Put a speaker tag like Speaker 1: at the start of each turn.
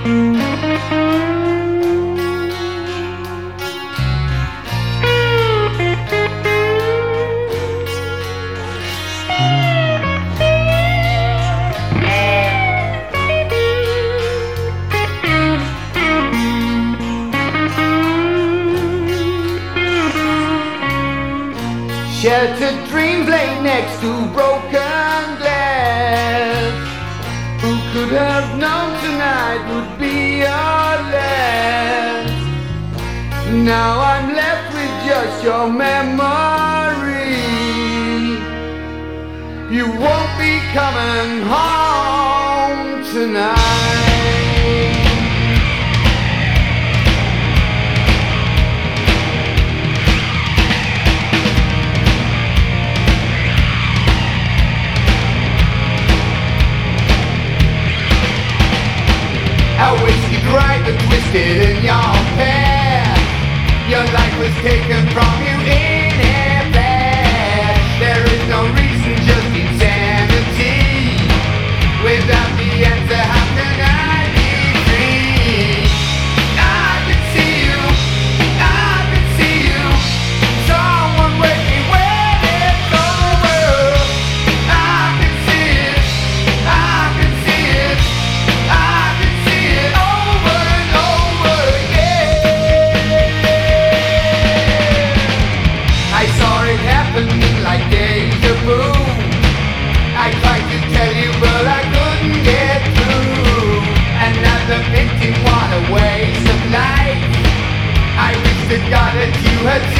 Speaker 1: Sheltered dreams lay next to broken glass. Who could have known tonight would be your last? Now I'm left with just your memory. You won't be coming home tonight. A whiskey driver twisted in your path. Your life was taken from you in a flash. There is no reason, just insanity. Without the answer, how can I be free? I can see you, I can see you. Someone wake me when it's over. I can see it, I can see it, I can see it over and over again. I saw it happening like deja vu. I tried to tell you but I couldn't get through. Another victim, what a waste of life. I wish to God that you had